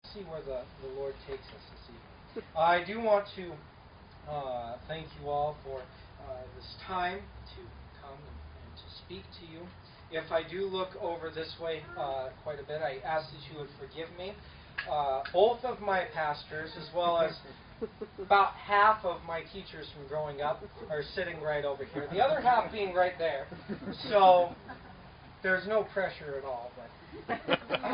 see where the Lord takes us this evening. I do want to thank you all for this time to come and to speak to you. If I do look over this way quite a bit, I ask that you would forgive me. Both of my pastors, as well as about half of my teachers from growing up, are sitting right over here. The other half being right there. So there's no pressure at all. But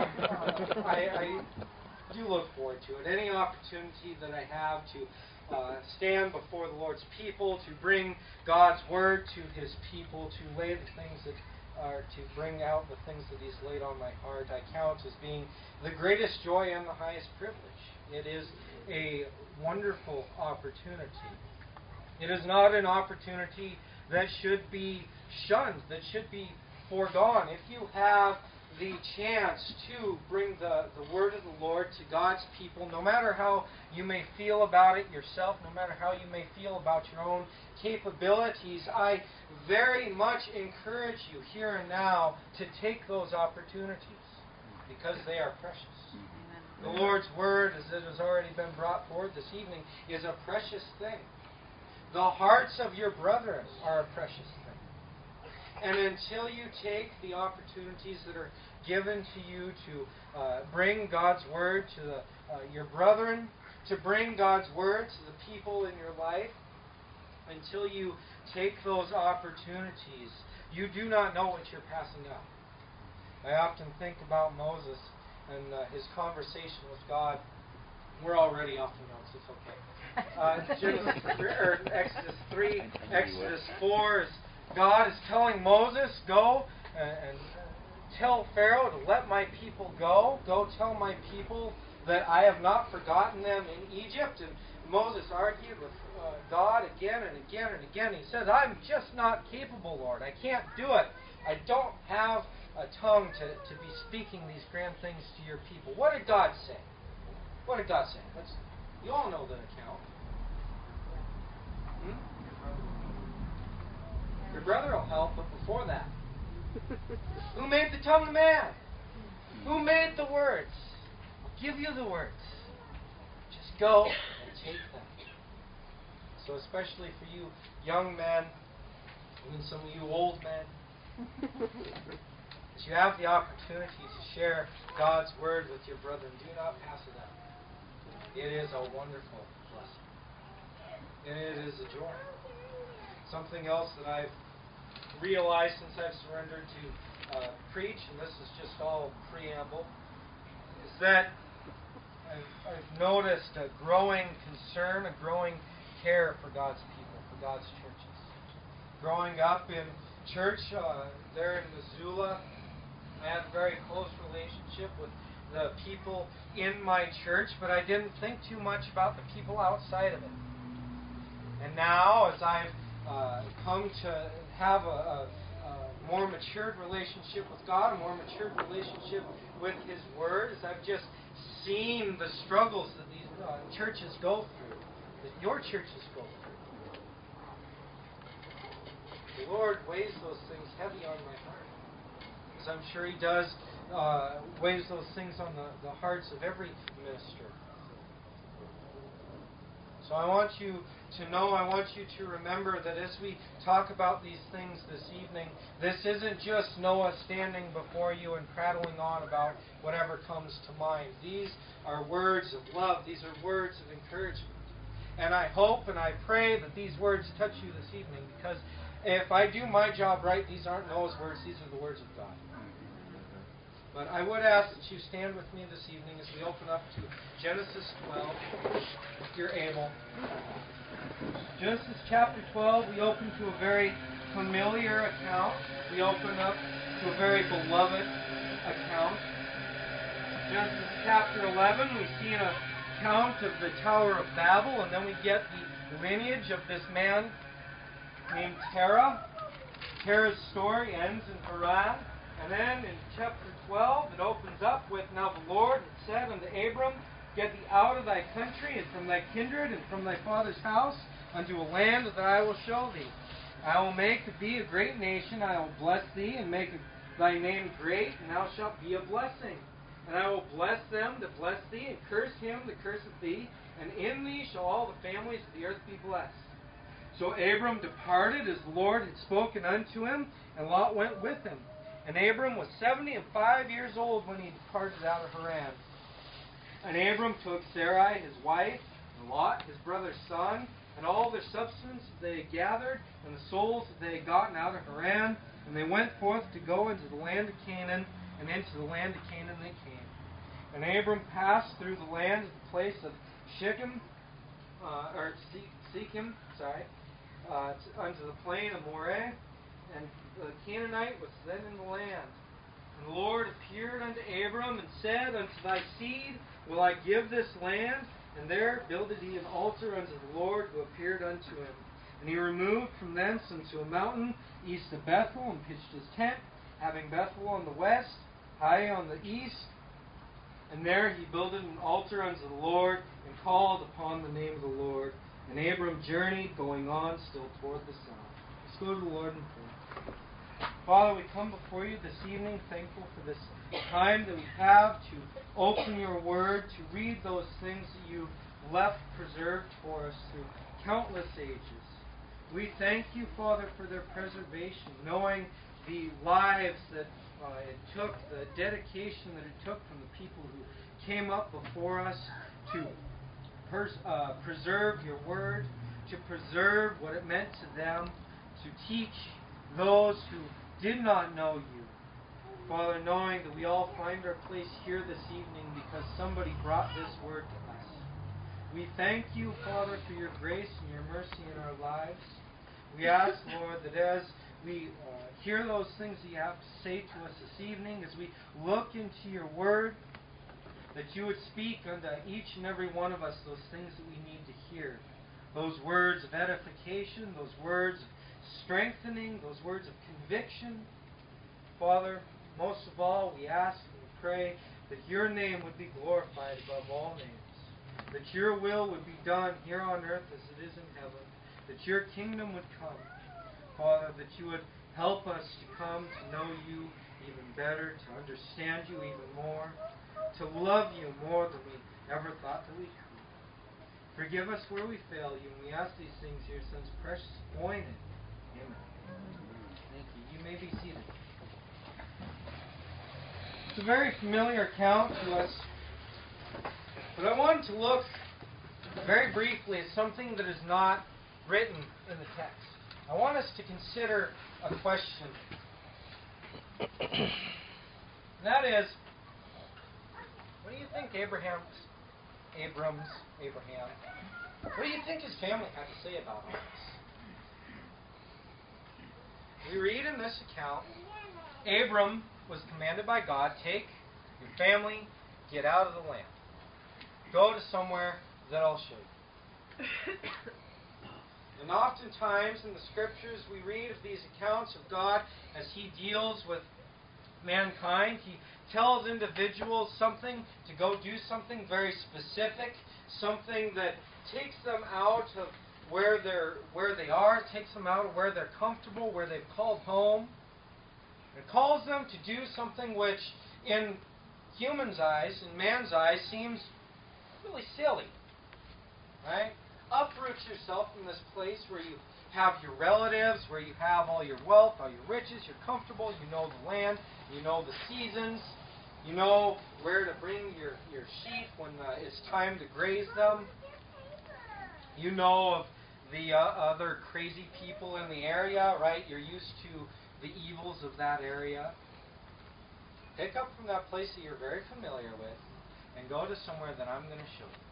I do look forward to it. Any opportunity that I have to stand before the Lord's people, to bring God's word to His people, to lay the things that are to bring out the things that He's laid on my heart, I count as being the greatest joy and the highest privilege. It is a wonderful opportunity. It is not an opportunity that should be shunned, that should be foregone. If you have the chance to bring the word of the Lord to God's people, no matter how you may feel about it yourself, no matter how you may feel about your own capabilities, I very much encourage you here and now to take those opportunities because they are precious. The Lord's word, as it has already been brought forward this evening, is a precious thing. The hearts of your brethren are a precious thing. And until you take the opportunities that are given to you to bring God's word to your brethren, to bring God's word to the people in your life, until you take those opportunities, you do not know what you're passing up. I often think about Moses and his conversation with God. We're already off the notes. It's okay. Exodus 3, Exodus 4 is God is telling Moses, go and tell Pharaoh to let my people go. Go tell my people that I have not forgotten them in Egypt. And Moses argued with God again and again and again. He says, I'm just not capable, Lord. I can't do it. I don't have a tongue to be speaking these grand things to your people. What did God say? What did God say? You all know the account. Your brother will help, but before that, who made the tongue of man? Who made the words? I'll give you the words. Just go and take them. So especially for you young men, even some of you old men, as you have the opportunity to share God's word with your brethren, do not pass it up. It is a wonderful blessing. And it is a joy. Something else that I've realized since I've surrendered to preach, and this is just all preamble, is that I've noticed a growing concern, a growing care for God's people, for God's churches. Growing up in church there in Missoula, I had a very close relationship with the people in my church, but I didn't think too much about the people outside of it. And now, as I've come to have a more matured relationship with God, a more matured relationship with His Word, as I've just seen the struggles that these churches go through, that your churches go through, the Lord weighs those things heavy on my heart, as I'm sure He does weighs those things on the hearts of every minister. So I want you to know, I want you to remember that as we talk about these things this evening, this isn't just Noah standing before you and prattling on about whatever comes to mind. These are words of love. These are words of encouragement. And I hope and I pray that these words touch you this evening, because if I do my job right, these aren't Noah's words, these are the words of God. But I would ask that you stand with me this evening as we open up to Genesis 12, if you're able. Genesis chapter 12, we open to a very familiar account. We open up to a very beloved account. Genesis chapter 11, we see an account of the Tower of Babel, and then we get the lineage of this man named Terah. Terah's story ends in Haran. And then in chapter 12, it opens up with, Now the Lord had said unto Abram, Get thee out of thy country, and from thy kindred, and from thy father's house, unto a land that I will show thee. I will make thee a great nation, I will bless thee, and make thy name great, and thou shalt be a blessing. And I will bless them that bless thee, and curse him that curseth thee, and in thee shall all the families of the earth be blessed. So Abram departed as the Lord had spoken unto him, and Lot went with him. And Abram was 75 years old when he departed out of Haran. And Abram took Sarai his wife, and Lot his brother's son, and all their substance that they had gathered, and the souls that they had gotten out of Haran, and they went forth to go into the land of Canaan, and into the land of Canaan they came. And Abram passed through the land to the place of Shechem, unto the plain of Moreh, and the Canaanite was then in the land. And the Lord appeared unto Abram, and said, Unto thy seed will I give this land. And there builded he an altar unto the Lord who appeared unto him. And he removed from thence unto a mountain east of Bethel, and pitched his tent, having Bethel on the west, Hai on the east. And there he builded an altar unto the Lord, and called upon the name of the Lord. And Abram journeyed, going on still toward the south. Let's go to the Lord in prayer. Father, we come before you this evening, thankful for this time that we have to open your word, to read those things that you left preserved for us through countless ages. We thank you, Father, for their preservation, knowing the lives that it took, the dedication that it took from the people who came up before us to preserve your word, to preserve what it meant to them, to teach those who did not know you. Father, knowing that we all find our place here this evening because somebody brought this word to us. We thank you, Father, for your grace and your mercy in our lives. We ask, Lord, that as we hear those things that you have to say to us this evening, as we look into your word, that you would speak unto each and every one of us those things that we need to hear. Those words of edification, those words of strengthening, those words of conviction. Father, most of all, we ask and we pray that your name would be glorified above all names, that your will would be done here on earth as it is in heaven, that your kingdom would come. Father, that you would help us to come to know you even better, to understand you even more, to love you more than we ever thought that we could. Forgive us where we fail you, and we ask these things in your Son's precious holy name. Amen. Thank you. You may be seated. It's a very familiar account to us, but I wanted to look very briefly at something that is not written in the text. I want us to consider a question. That is, what do you think Abraham, what do you think his family had to say about all this? We read in this account, Abram was commanded by God, take your family, get out of the land. Go to somewhere that I'll show you. And oftentimes in the Scriptures we read of these accounts of God as He deals with mankind. He tells individuals something, to go do something very specific, something that takes them out of where they are, takes them out of where they're comfortable, where they've called home. It calls them to do something which in humans' eyes, in man's eyes, seems really silly. Right? Uproot yourself from this place where you have your relatives, where you have all your wealth, all your riches, you're comfortable, you know the land, you know the seasons, you know where to bring your sheep when it's time to graze them. You know of the other crazy people in the area, right? You're used to the evils of that area. Pick up from that place that you're very familiar with and go to somewhere that I'm going to show you.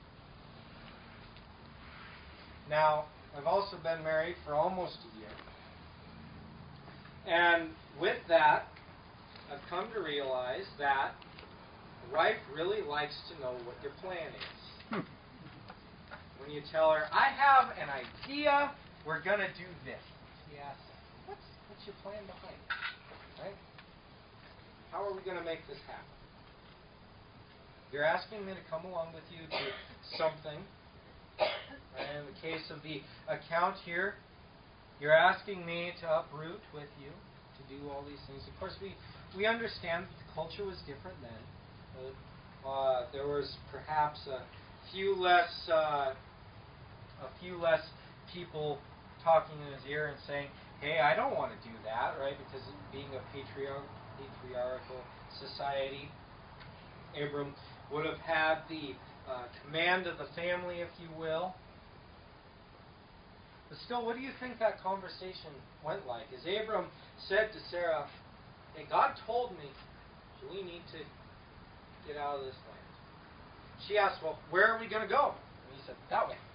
Now, I've also been married for almost a year. And with that, I've come to realize that the wife really likes to know what your plan is. When you tell her, I have an idea, we're going to do this. She asks, what's your plan behind it? Right? How are we going to make this happen? You're asking me to come along with you to something. And in the case of the account here, you're asking me to uproot with you, to do all these things. Of course, we understand that the culture was different then. There was perhaps a few less people talking in his ear and saying, "Hey, I don't want to do that," right? Because being a patriarchal society, Abram would have had the command of the family, if you will. But still, what do you think that conversation went like? As Abram said to Sarah, "Hey, God told me we need to get out of this land." She asked, "Well, where are we going to go?" And he said, "That way."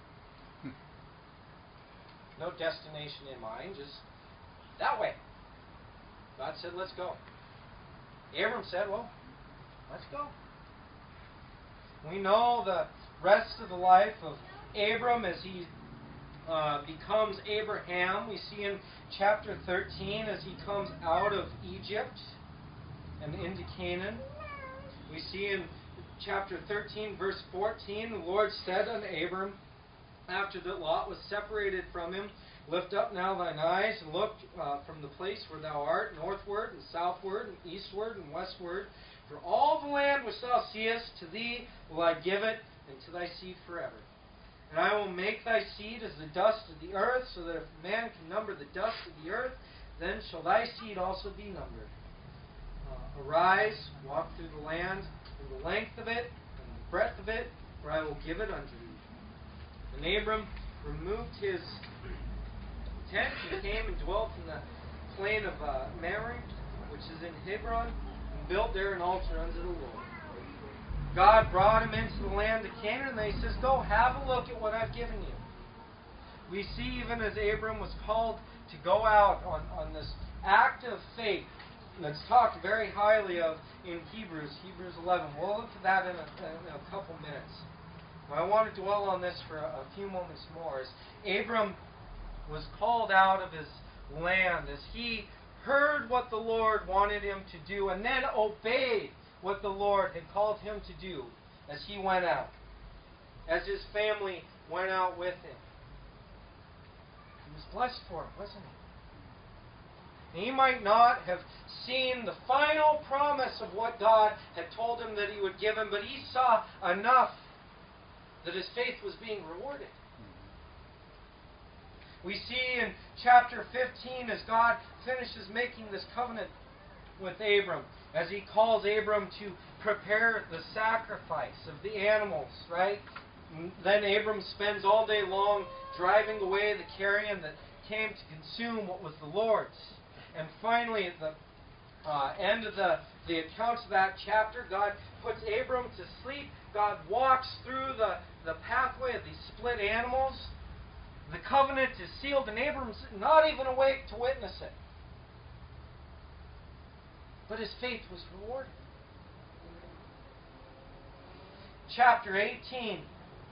No destination in mind, just that way. God said, "Let's go." Abram said, "Well, let's go." We know the rest of the life of Abram as he becomes Abraham. We see in chapter 13 as he comes out of Egypt and into Canaan. We see in chapter 13, verse 14, the Lord said unto Abram, after that Lot was separated from him, "Lift up now thine eyes, and look from the place where thou art, northward and southward and eastward and westward. For all the land which thou seest, to thee will I give it, and to thy seed forever. And I will make thy seed as the dust of the earth, so that if man can number the dust of the earth, then shall thy seed also be numbered. Arise, walk through the land, in the length of it, and the breadth of it, for I will give it unto thee." And Abram removed his tent and came and dwelt in the plain of Mamre, which is in Hebron, and built there an altar unto the Lord. God brought him into the land of Canaan, and he says, "Go, have a look at what I've given you." We see even as Abram was called to go out on this act of faith that's talked very highly of in Hebrews 11. We'll look at that in a couple minutes. But I want to dwell on this for a few moments more. As Abram was called out of his land, as he heard what the Lord wanted him to do, and then obeyed what the Lord had called him to do as he went out, as his family went out with him. He was blessed for it, wasn't he? He might not have seen the final promise of what God had told him that he would give him, but he saw enough that his faith was being rewarded. We see in chapter 15 as God finishes making this covenant with Abram, as he calls Abram to prepare the sacrifice of the animals, right? And then Abram spends all day long driving away the carrion that came to consume what was the Lord's. And finally, at the end of the account of that chapter, God puts Abram to sleep. God walks through the pathway of these split animals. The covenant is sealed, and Abram's not even awake to witness it. But his faith was rewarded. Chapter 18.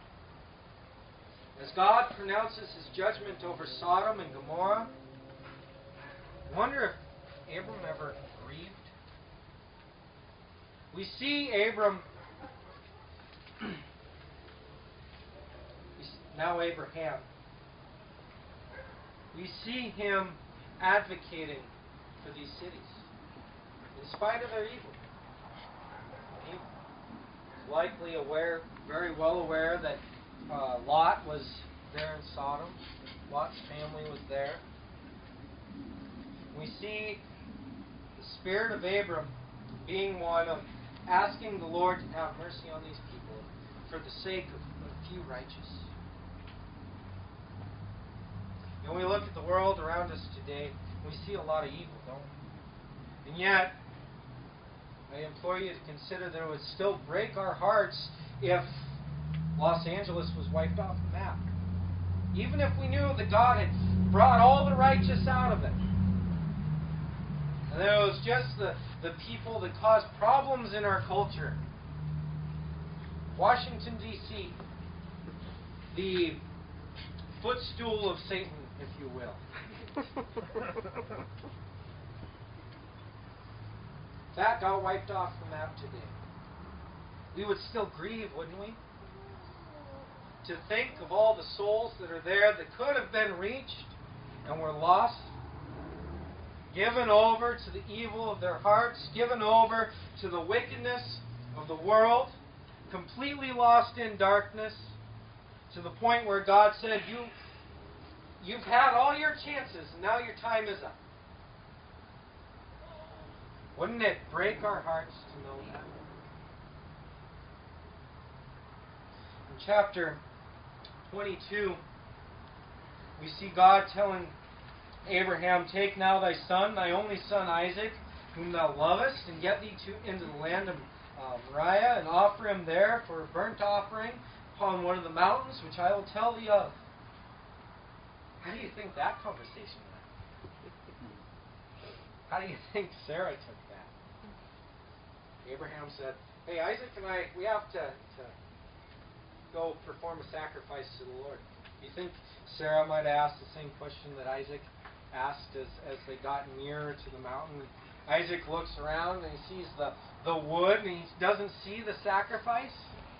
As God pronounces his judgment over Sodom and Gomorrah, I wonder if Abram ever grieved. We see Abram, now Abraham, we see him advocating for these cities, in spite of their evil. He was likely aware, very well aware, that Lot was there in Sodom. Lot's family was there. We see the spirit of Abram being one of asking the Lord to have mercy on these people for the sake of a few righteous. When we look at the world around us today, we see a lot of evil, don't we? And yet, I implore you to consider that it would still break our hearts if Los Angeles was wiped off the map. Even if we knew that God had brought all the righteous out of it. And that it was just the people that caused problems in our culture. Washington, D.C., the footstool of Satan, if you will. That got wiped off the map today. We would still grieve, wouldn't we? To think of all the souls that are there that could have been reached and were lost, given over to the evil of their hearts, given over to the wickedness of the world, completely lost in darkness, to the point where God said, you've had all your chances, and now your time is up. Wouldn't it break our hearts to know that? In chapter 22, we see God telling Abraham, "Take now thy son, thy only son Isaac, whom thou lovest, and get thee into the land of Moriah, and offer him there for a burnt offering upon one of the mountains, which I will tell thee of." How do you think that conversation went? How do you think Sarah took that? Abraham said, "Hey, Isaac and I, we have to go perform a sacrifice to the Lord." Do you think Sarah might have asked the same question that Isaac asked as they got nearer to the mountain? Isaac looks around and he sees the wood and he doesn't see the sacrifice.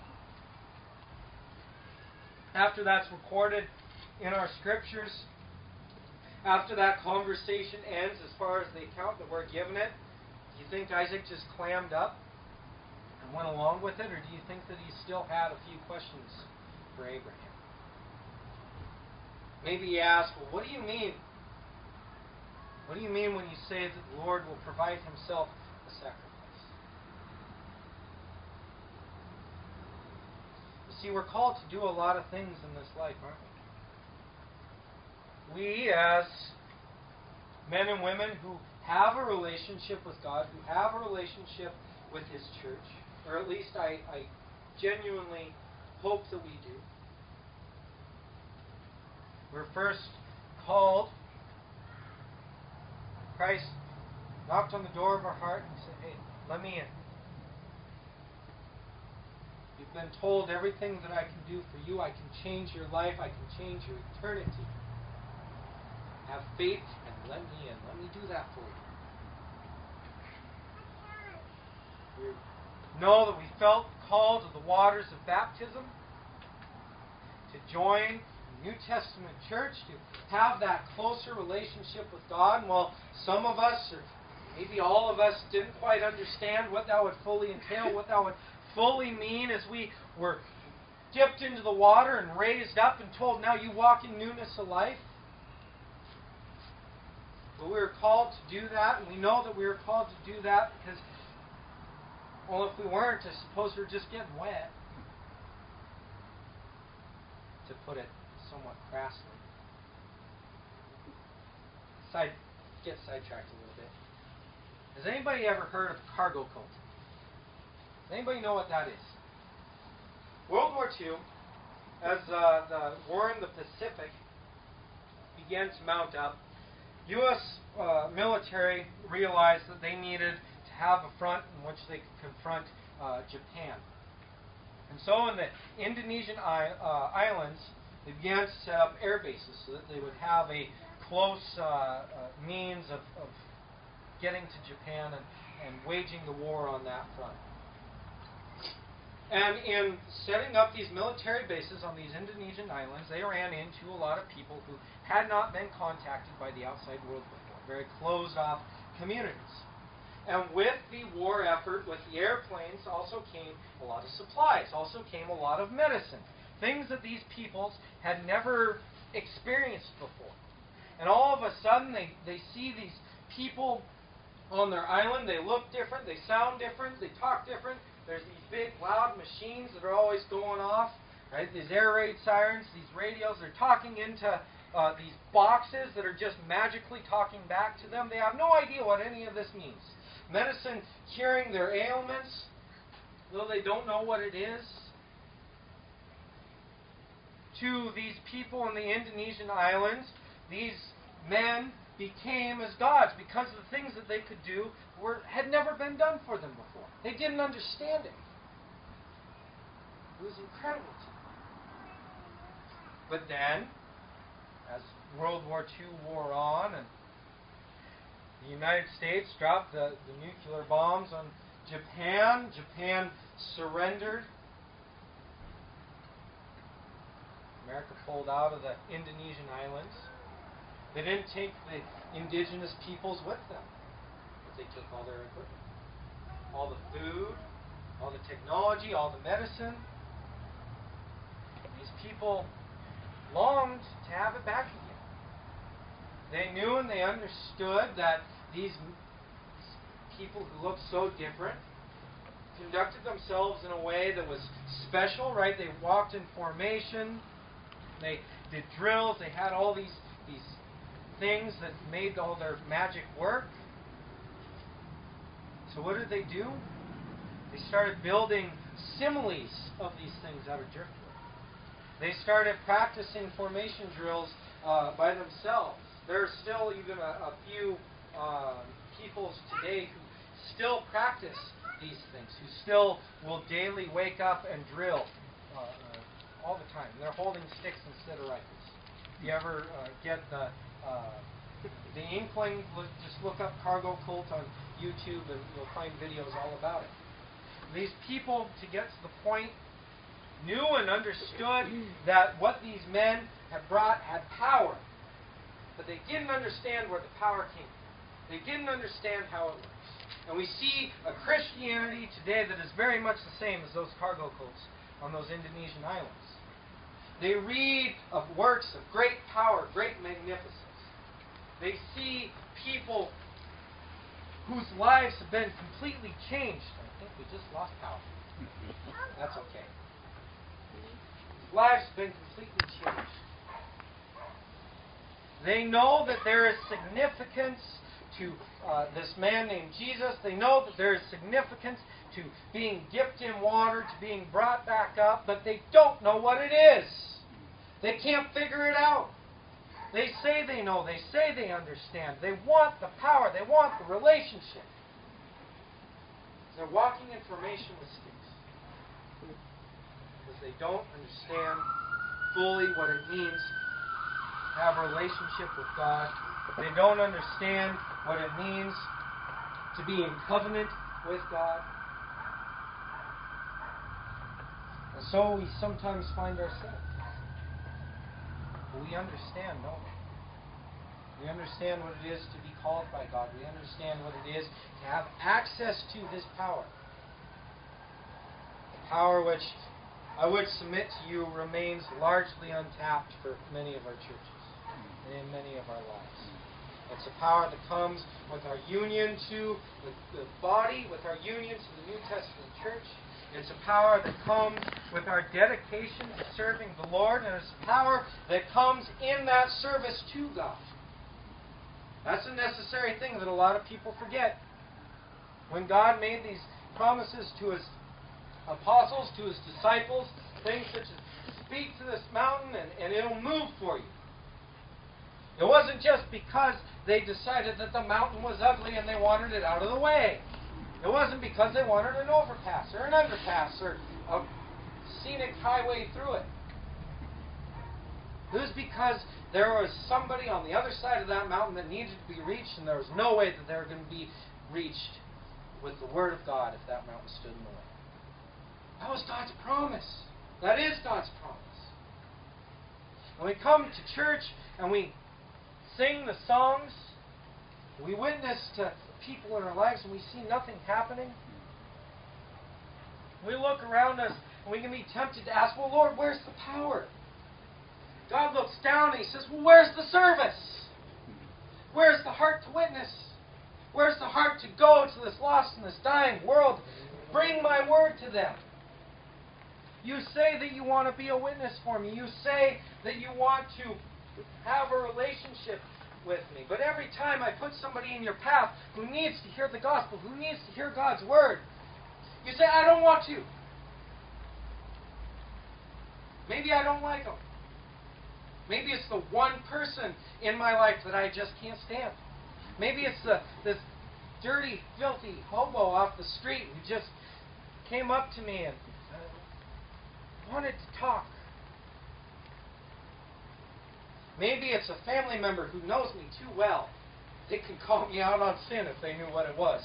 After that's recorded in our scriptures, after that conversation ends, as far as the account that we're given it, do you think Isaac just clammed up and went along with it, or do you think that he still had a few questions for Abraham? Maybe he asked, "Well, what do you mean? What do you mean when you say that the Lord will provide himself a sacrifice?" You see, we're called to do a lot of things in this life, aren't we? We, as men and women who have a relationship with God, who have a relationship with his church, or at least I genuinely hope that we do. We're first called. Christ knocked on the door of our heart and said, "Hey, let me in. You've been told everything that I can do for you. I can change your life. I can change your eternity. Have faith and let me in. Let me do that for you." We know that we felt called to the waters of baptism, to join the New Testament church, to have that closer relationship with God. And while some of us, or maybe all of us, didn't quite understand what that would fully entail, what that would fully mean, as we were dipped into the water and raised up and told, "Now you walk in newness of life." But we were called to do that, and we know that we were called to do that because, well, if we weren't, I suppose we're just getting wet, to put it somewhat crassly. Get sidetracked a little bit. Has anybody ever heard of cargo cult? Does anybody know what that is? World War II, as the war in the Pacific began to mount up, U.S. Military realized that they needed to have a front in which they could confront Japan. And so in the Indonesian islands, they began to set up air bases so that they would have a close means of getting to Japan and waging the war on that front. And in setting up these military bases on these Indonesian islands, they ran into a lot of people who had not been contacted by the outside world before, very closed-off communities. And with the war effort, with the airplanes, also came a lot of supplies, also came a lot of medicine, things that these peoples had never experienced before. And all of a sudden, they see these people on their island. They look different, they sound different, they talk different. There's these big, loud machines that are always going off, right? These air raid sirens, these radios. They're talking into these boxes that are just magically talking back to them. They have no idea what any of this means. Medicine curing their ailments, though they don't know what it is. To these people in the Indonesian islands, these men became as gods because the things that they could do had never been done for them before. They didn't understand it. It was incredible to them. But then, as World War II wore on and the United States dropped the nuclear bombs on Japan, Japan surrendered. America pulled out of the Indonesian islands. They didn't take the indigenous peoples with them, but they took all their equipment, all the food, all the technology, all the medicine. These people longed to have it back again. They knew and they understood that these people who looked so different conducted themselves in a way that was special, right? They walked in formation. They did drills. They had all these things that made all their magic work. So what did they do? They started building similes of these things out of driftwood. They started practicing formation drills by themselves. There are still even a few peoples today who still practice these things, who still will daily wake up and drill all the time. And they're holding sticks instead of rifles. If you ever get the inkling, just look up Cargo Cult on YouTube and you'll find videos all about it. These people, to get to the point, knew and understood that what these men had brought had power. But they didn't understand where the power came from. They didn't understand how it works. And we see a Christianity today that is very much the same as those cargo cults on those Indonesian islands. They read of works of great power, great magnificence. They see people whose lives have been completely changed. I think we just lost power. That's okay. Lives have been completely changed. They know that there is significance to this man named Jesus. They know that there is significance to being dipped in water, to being brought back up, but they don't know what it is. They can't figure it out. They say they know. They say they understand. They want the power. They want the relationship. They're walking in formation with sticks because they don't understand fully what it means to have a relationship with God. They don't understand what it means to be in covenant with God. And so we sometimes find ourselves. We understand, don't we? We understand what it is to be called by God. We understand what it is to have access to His power. The power which I would submit to you remains largely untapped for many of our churches and in many of our lives. It's a power that comes with our union to the body, with our union to the New Testament church. It's a power that comes with our dedication to serving the Lord, and it's a power that comes in that service to God. That's a necessary thing that a lot of people forget. When God made these promises to His apostles, to His disciples, things such as speak to this mountain and it'll move for you. It wasn't just because they decided that the mountain was ugly and they wanted it out of the way. It wasn't because they wanted an overpass or an underpass or a scenic highway through it. It was because there was somebody on the other side of that mountain that needed to be reached, and there was no way that they were going to be reached with the Word of God if that mountain stood in the way. That was God's promise. That is God's promise. When we come to church and we sing the songs, we witness to people in our lives and we see nothing happening. We look around us and we can be tempted to ask, well, Lord, where's the power? God looks down and He says, well, where's the service? Where's the heart to witness? Where's the heart to go to this lost and this dying world? Bring my word to them. You say that you want to be a witness for me. You say that you want to have a relationship with me. But every time I put somebody in your path who needs to hear the gospel, who needs to hear God's word, you say, I don't want to. Maybe I don't like them. Maybe it's the one person in my life that I just can't stand. Maybe it's this dirty, filthy hobo off the street who just came up to me and wanted to talk. Maybe it's a family member who knows me too well. They can call me out on sin if they knew what it was.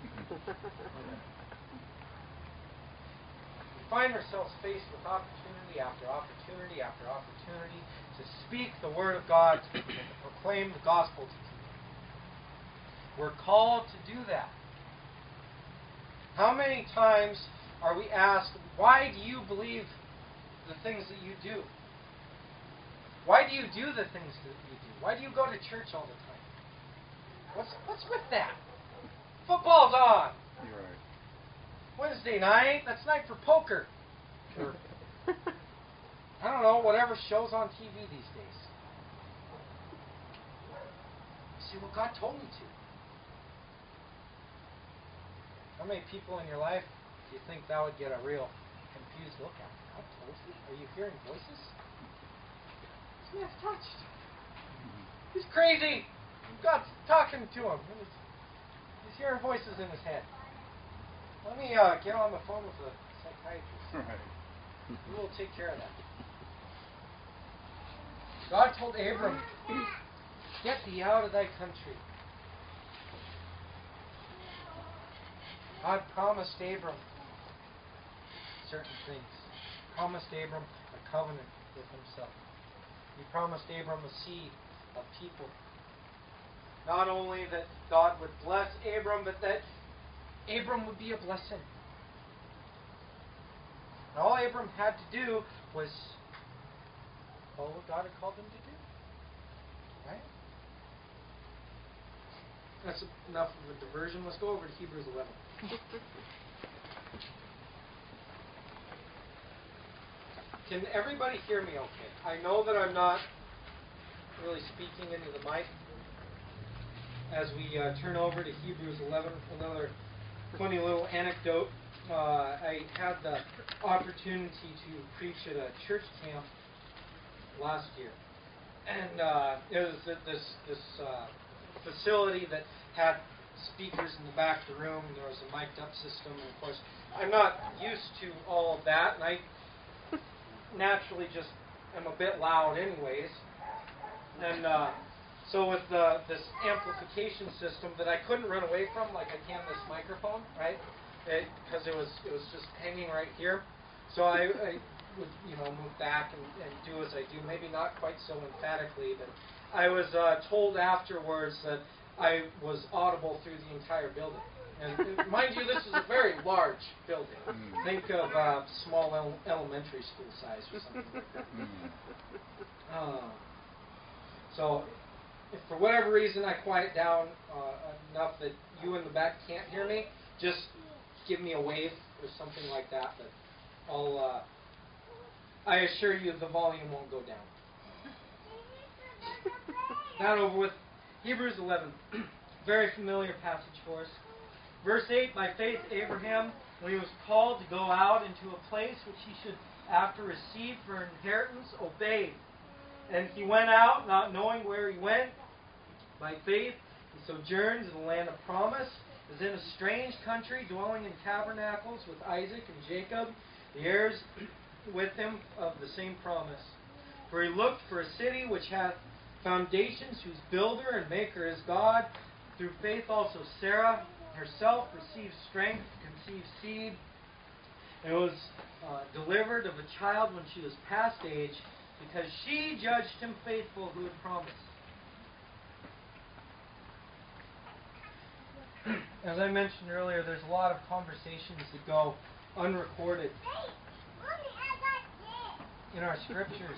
We find ourselves faced with opportunity after opportunity after opportunity to speak the Word of God and to proclaim the gospel to people. We're called to do that. How many times are we asked, why do you believe the things that you do? Why do you do the things that you do? Why do you go to church all the time? What's with that? Football's on. You're right. Wednesday night, that's night for poker. Or, I don't know, whatever shows on TV these days. You say, well, God told me to. How many people in your life do you think that would get a real confused look at? God told you? Are you hearing voices? This man's touched. He's crazy. God's talking to him. He's hearing voices in his head. Let me get on the phone with the psychiatrist. Right. We will take care of that. God told Abram, get thee out of thy country. God promised Abram certain things. He promised Abram a covenant with himself. He promised Abram a seed of people. Not only that God would bless Abram, but that Abram would be a blessing. And all Abram had to do was follow what God had called him to do. Right? That's enough of a diversion. Let's go over to Hebrews 11. Can everybody hear me okay? I know that I'm not really speaking into the mic. As we turn over to Hebrews 11, another funny little anecdote. I had the opportunity to preach at a church camp last year. And it was this facility that had speakers in the back of the room, and there was a mic'd up system, and of course I'm not used to all of that, and I naturally just am a bit loud anyways. And so with this amplification system that I couldn't run away from like I can this microphone, right? Because it was just hanging right here. So I would move back and do as I do, maybe not quite so emphatically, but I was told afterwards that I was audible through the entire building. And mind you, this is a very large building. Think of small elementary school size or something. So if for whatever reason I quiet down enough that you in the back can't hear me, just give me a wave or something like that. But I assure you the volume won't go down. That over with. Hebrews 11, very familiar passage for us. Verse 8, by faith Abraham, when he was called to go out into a place which he should after receive for an inheritance, obeyed. And he went out, not knowing where he went. By faith he sojourned in the land of promise, as in a strange country, dwelling in tabernacles with Isaac and Jacob, the heirs with him of the same promise. For he looked for a city which hath foundations, whose builder and maker is God. Through faith also Sarah herself received strength to conceive seed, and was delivered of a child when she was past age, because she judged him faithful who had promised. As I mentioned earlier, there's a lot of conversations that go unrecorded in our scriptures.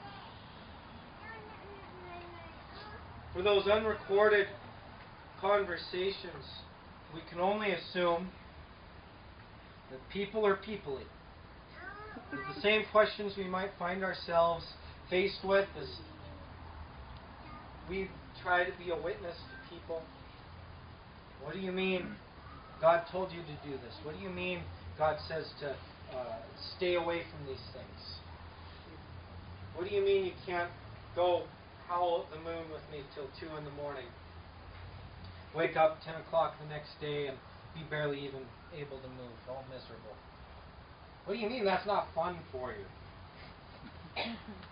For those unrecorded conversations, we can only assume that people are people-y. That the same questions we might find ourselves faced with as we try to be a witness to people. What do you mean God told you to do this? What do you mean God says to stay away from these things? What do you mean you can't go howl at the moon with me till 2 in the morning? Wake up 10 o'clock the next day and be barely even able to move, all miserable. What do you mean that's not fun for you?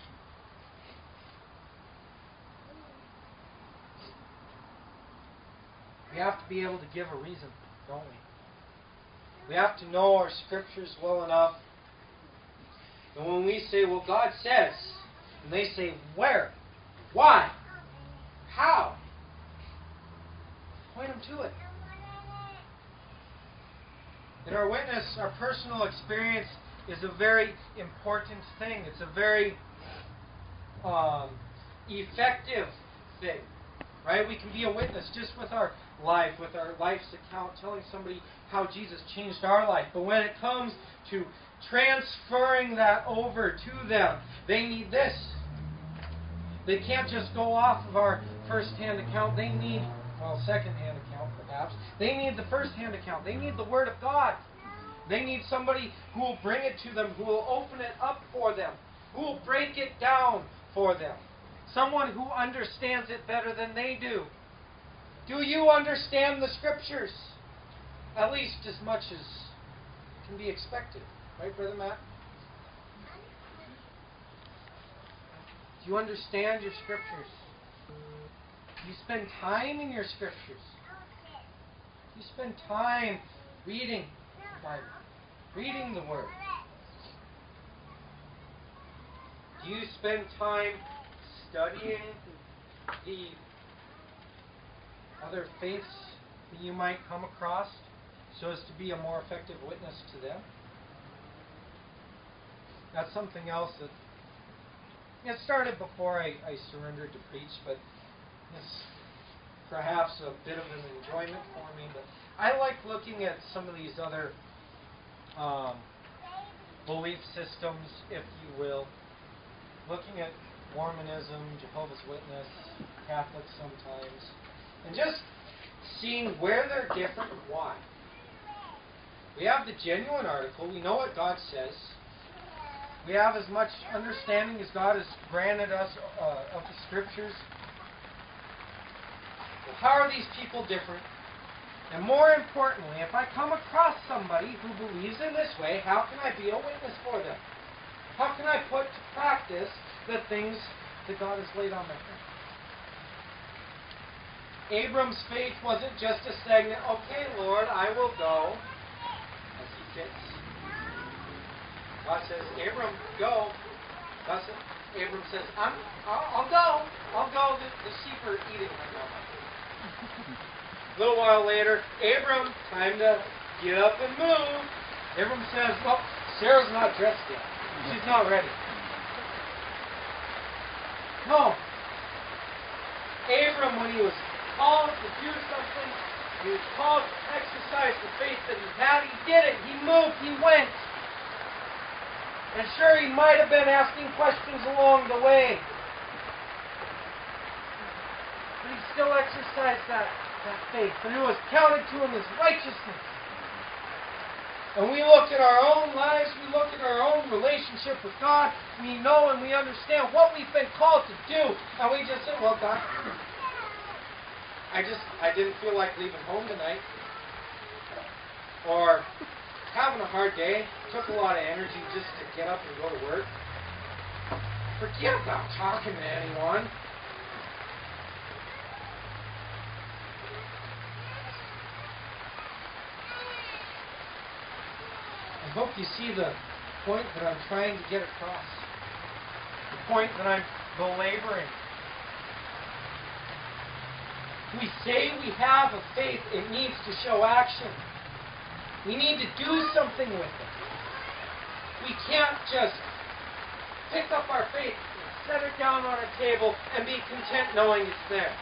We have to be able to give a reason, don't we? We have to know our scriptures well enough. And when we say, well, God says, and they say, where? Why? How? Point them to it. And our witness, our personal experience, is a very important thing. It's a very effective thing. Right? We can be a witness just with our life, with our life's account, telling somebody how Jesus changed our life. But when it comes to transferring that over to them, they need this. They can't just go off of our first-hand account. They need, well, second-hand account perhaps. They need the first-hand account. They need the Word of God. They need somebody who will bring it to them, who will open it up for them, who will break it down for them. Someone who understands it better than they do. Do you understand the Scriptures? At least as much as can be expected. Right, Brother Matt? Do you understand your Scriptures? Do you spend time in your Scriptures? Do you spend time reading the Bible? Reading the Word? Do you spend time studying the other faiths that you might come across so as to be a more effective witness to them? That's something else that it started before I surrendered to preach, but it's perhaps a bit of an enjoyment for me. But I like looking at some of these other belief systems, if you will. Looking at Mormonism, Jehovah's Witness, Catholics sometimes, and just seeing where they're different and why. We have the genuine article. We know what God says. We have as much understanding as God has granted us of the Scriptures. Well, how are these people different? And more importantly, if I come across somebody who believes in this way, how can I be a witness for them? How can I put to practice the things that God has laid on my heart? Abram's faith wasn't just a stagnant, okay, Lord, I will go, as he fits. God says, Abram, go. God says, Abram says, I'll go. I'll go. The sheep are eating right now. A little while later, Abram, time to get up and move. Abram says, well, Sarah's not dressed yet. She's not ready. No. Abram, when he was called to do something, he was called to exercise the faith that he had. He did it. He moved. He went. And sure, he might have been asking questions along the way. But he still exercised that faith. And it was counted to him as righteousness. And we look at our own lives, we look at our own relationship with God, we know and we understand what we've been called to do. And we just say, well, God, I didn't feel like leaving home tonight. Or having a hard day, took a lot of energy just to get up and go to work. Forget about talking to anyone. I hope you see the point that I'm trying to get across. The point that I'm belaboring. We say we have a faith, it needs to show action. We need to do something with it. We can't just pick up our faith, set it down on a table, and be content knowing it's there.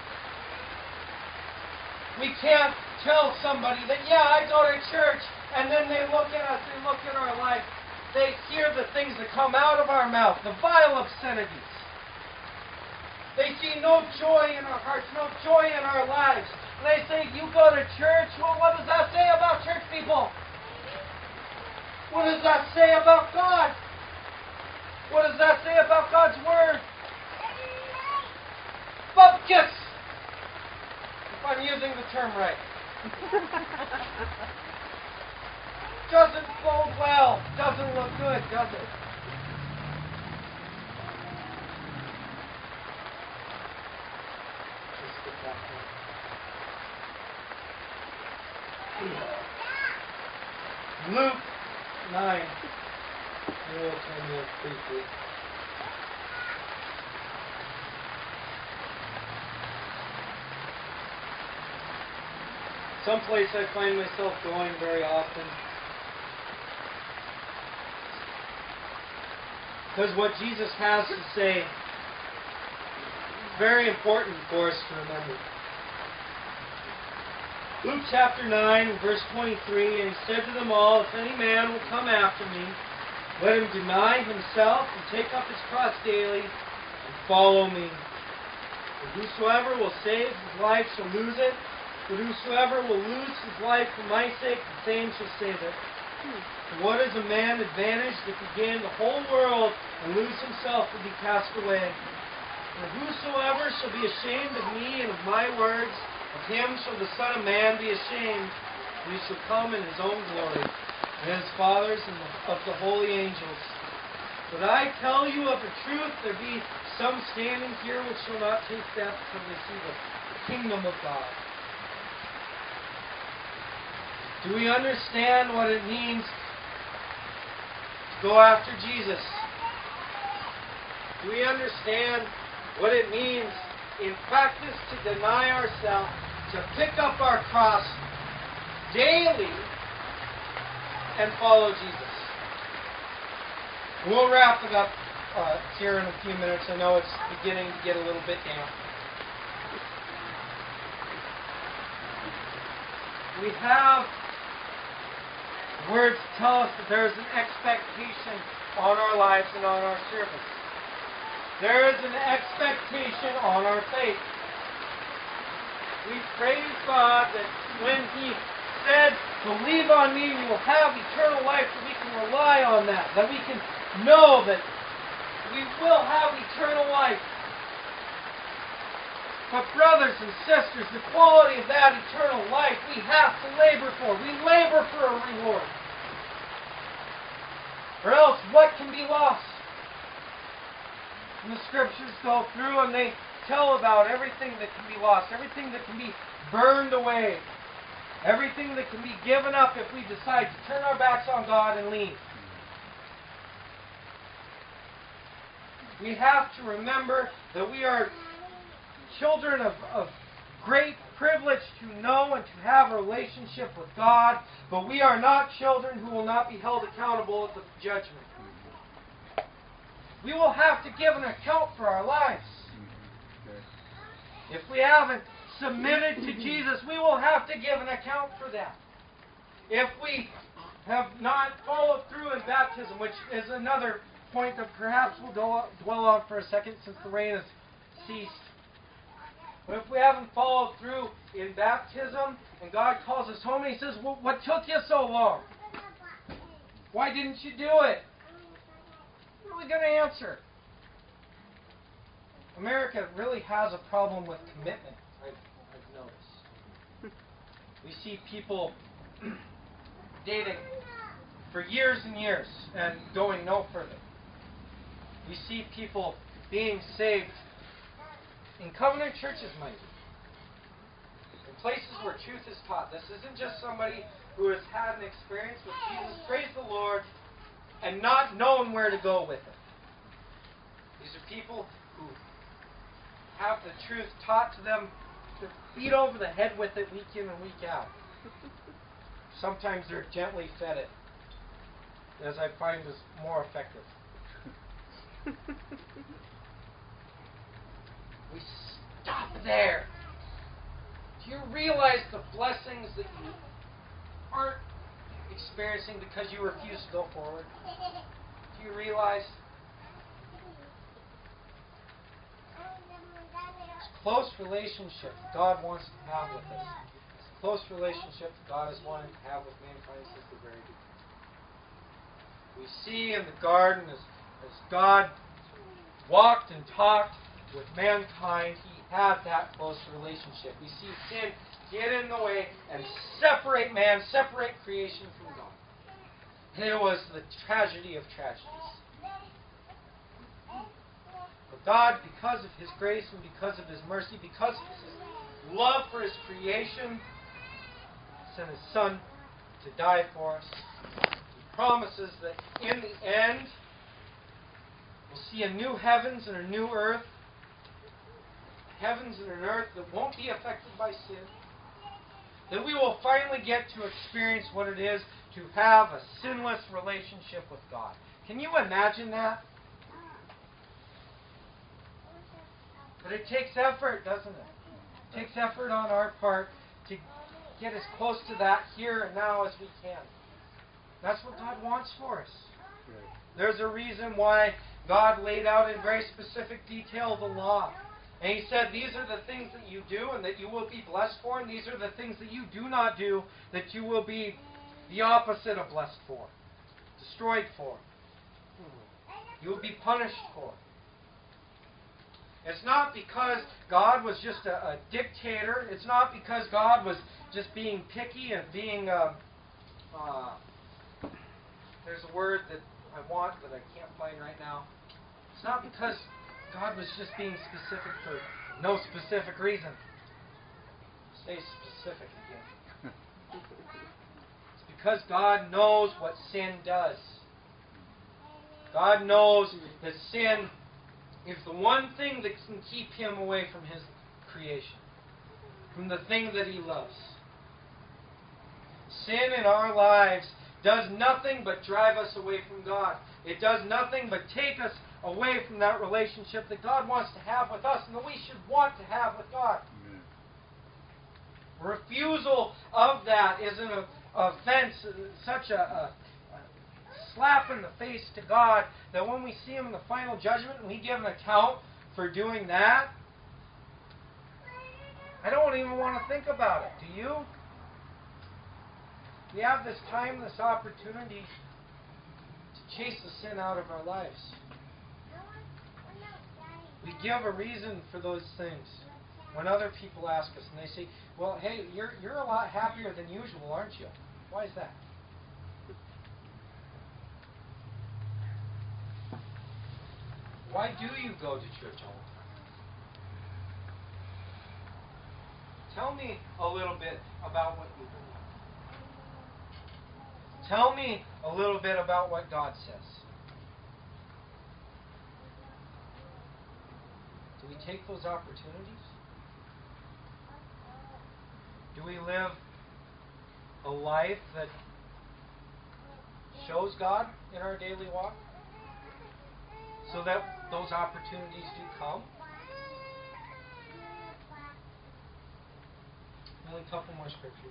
We can't tell somebody that, yeah, I go to church, and then they look at us, they look at our life, they hear the things that come out of our mouth, the vile obscenities. They see no joy in our hearts, no joy in our lives. And they say, you go to church? Well, what does that say about church people? What does that say about God? What does that say about God's Word? Bupkis! If I'm using the term right. Doesn't bode well. Doesn't look good, does it? Let's get back there. Luke 9. We'll turn this briefly. Someplace I find myself going very often Because what Jesus has to say is very important for us to remember. Luke chapter 9, verse 23, and he said to them all, if any man will come after me, let him deny himself and take up his cross daily and follow me. For whosoever will save his life shall lose it, but whosoever will lose his life for my sake, the same shall save it. For what is a man advantaged if he gain the whole world and lose himself and be cast away? For whosoever shall be ashamed of me and of my words, of him shall the Son of Man be ashamed, for he shall come in his own glory, and his Father's and of the holy angels. But I tell you of a truth, there be some standing here which shall not taste death till they see the kingdom of God. Do we understand what it means to go after Jesus? Do we understand what it means in practice to deny ourselves, to pick up our cross daily and follow Jesus? We'll wrap it up here in a few minutes. I know it's beginning to get a little bit damp. We have words tell us that there is an expectation on our lives and on our service. There is an expectation on our faith. We praise God that when He said, believe on me, you will have eternal life, that we can rely on that, that we can know that we will have eternal life. But brothers and sisters, the quality of that eternal life we have to labor for. We labor for a reward. Or else what can be lost? And the Scriptures go through and they tell about everything that can be lost, everything that can be burned away, everything that can be given up if we decide to turn our backs on God and leave. We have to remember that we are children of great privilege to know and to have a relationship with God, but we are not children who will not be held accountable at the judgment. We will have to give an account for our lives. If we haven't submitted to Jesus, we will have to give an account for that. If we have not followed through in baptism, which is another point that perhaps we'll dwell on for a second since the rain has ceased. But if we haven't followed through in baptism and God calls us home and He says, well, what took you so long? Why didn't you do it? What are we going to answer? America really has a problem with commitment, I've noticed. We see people dating for years and years and going no further. We see people being saved in covenant churches, mind you. In places where truth is taught. This isn't just somebody who has had an experience with Jesus, praise the Lord, and not known where to go with it. These are people who have the truth taught to them, to beat over the head with it week in and week out. Sometimes they're gently fed it, as I find is more effective. We stop there. Do you realize the blessings that you aren't experiencing because you refuse to go forward? Do you realize? This close relationship that God wants to have with us, this close relationship that God is wanting to have with mankind since the very beginning. We see in the garden as God walked and talked with mankind, He had that close relationship. We see sin get in the way and separate man, separate creation from God. And it was the tragedy of tragedies. But God, because of His grace and because of His mercy, because of His love for His creation, sent His Son to die for us. He promises that in the end, we'll see a new heavens and a new earth. Heavens and an earth that won't be affected by sin. That we will finally get to experience what it is to have a sinless relationship with God. Can you imagine that? But it takes effort, doesn't it? It takes effort on our part to get as close to that here and now as we can. That's what God wants for us. There's a reason why God laid out in very specific detail the law. And He said, these are the things that you do and that you will be blessed for, and these are the things that you do not do that you will be the opposite of blessed for, destroyed for. You will be punished for. It's not because God was just a dictator. It's not because God was just being picky and being... there's a word that I want that I can't find right now. It's not because God was just being specific for no specific reason. Say specific again. It's because God knows what sin does. God knows that sin is the one thing that can keep Him away from His creation, from the thing that He loves. Sin in our lives does nothing but drive us away from God. It does nothing but take us away from that relationship that God wants to have with us and that we should want to have with God. Amen. Refusal of that is an offense, such a slap in the face to God, that when we see Him in the final judgment and we give an account for doing that, I don't even want to think about it. Do you? We have this time, this opportunity to chase the sin out of our lives. We give a reason for those things. When other people ask us and they say, well, hey, you're a lot happier than usual, aren't you? Why is that? Why do you go to church all the time? Tell me a little bit about what you believe. Tell me a little bit about what God says. Do we take those opportunities? Do we live a life that shows God in our daily walk so that those opportunities do come? Only a couple more scriptures.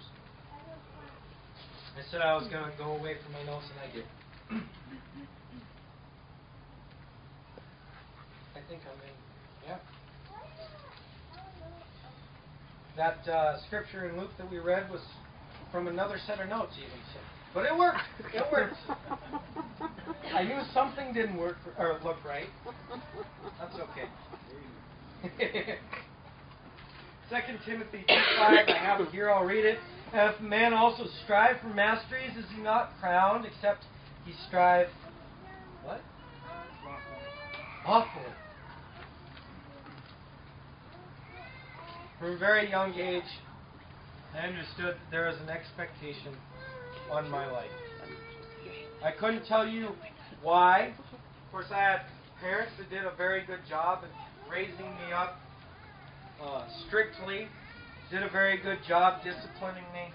I said I was going to go away from my notes, and I did. I think I'm in. Yeah. That scripture in Luke that we read was from another set of notes, even. So. But it worked. It worked. I knew something didn't work or look right. That's okay. 2 Timothy 2:5, I have it here, I'll read it. And if a man also strive for masteries, is he not crowned, except he strive, what? Lawfully. From a very young age, I understood that there was an expectation on my life. I couldn't tell you why. Of course, I had parents that did a very good job in raising me up strictly, did a very good job disciplining me.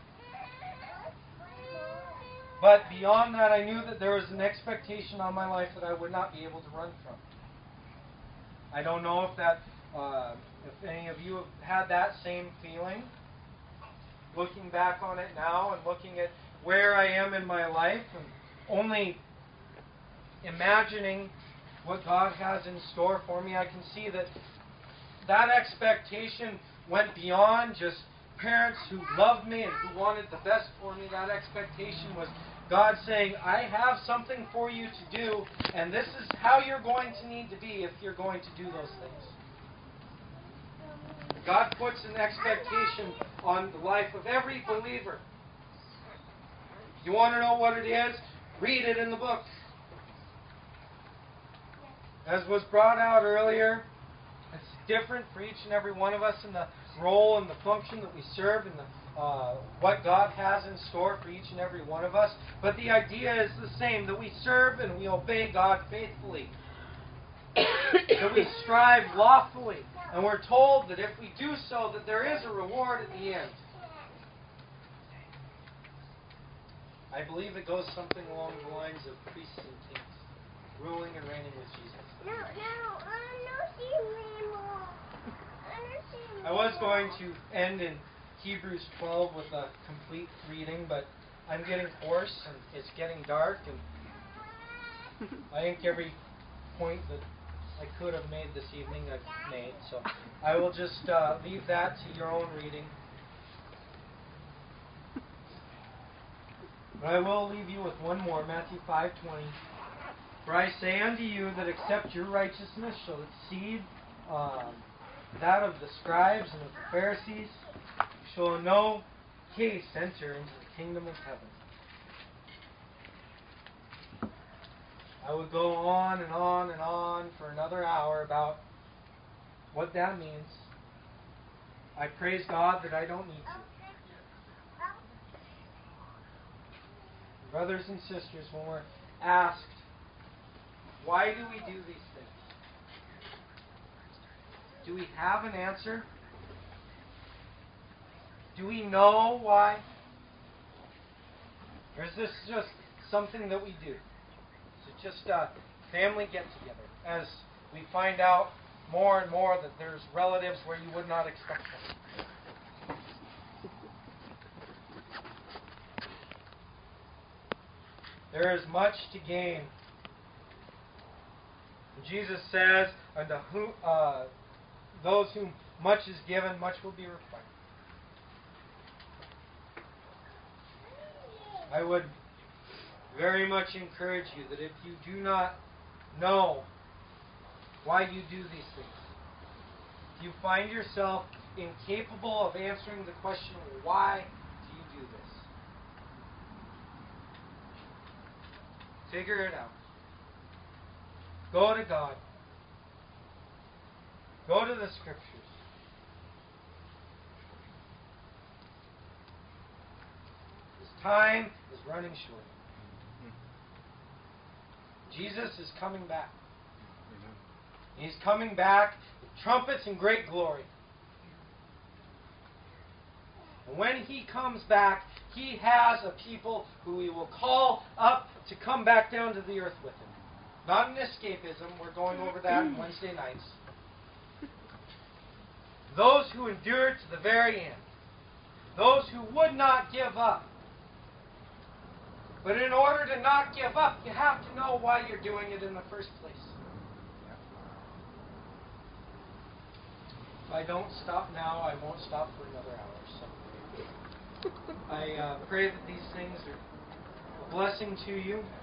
But beyond that, I knew that there was an expectation on my life that I would not be able to run from. I don't know if any of you have had that same feeling. Looking back on it now and looking at where I am in my life and only imagining what God has in store for me, I can see that expectation went beyond just parents who loved me and who wanted the best for me. That expectation was God saying, I have something for you to do, and this is how you're going to need to be if you're going to do those things. God puts an expectation on the life of every believer. You want to know what it is? Read it in the book. As was brought out earlier, it's different for each and every one of us in the role and the function that we serve and what God has in store for each and every one of us. But the idea is the same, that we serve and we obey God faithfully. That we strive lawfully. And we're told that if we do so, that there is a reward at the end. I believe it goes something along the lines of priests and kings, ruling and reigning with Jesus. No, see anymore. I was going to end in Hebrews 12 with a complete reading, but I'm getting hoarse and it's getting dark, and I think every point that I could have made this evening I've made. So I will just leave that to your own reading. But I will leave you with one more, Matthew 5:20. For I say unto you that except your righteousness shall exceed that of the scribes and of the Pharisees, you shall in no case enter into the kingdom of heaven. I would go on and on and on for another hour about what that means. I praise God that I don't need to. Brothers and sisters, when we're asked, why do we do these things? Do we have an answer? Do we know why? Or is this just something that we do? Is it just a family get-together? As we find out more and more that there's relatives where you would not expect them. There is much to gain. Jesus says, unto those whom much is given, much will be required. I would very much encourage you that if you do not know why you do these things, if you find yourself incapable of answering the question, why do you do this? Figure it out. Go to God. Go to the Scriptures. This time is running short. Jesus is coming back. He's coming back with trumpets and great glory. And when He comes back, He has a people who He will call up to come back down to the earth with Him. Not an escapism. We're going over that on Wednesday nights. Those who endured to the very end. Those who would not give up. But in order to not give up, you have to know why you're doing it in the first place. If I don't stop now, I won't stop for another hour. So I pray that these things are a blessing to you.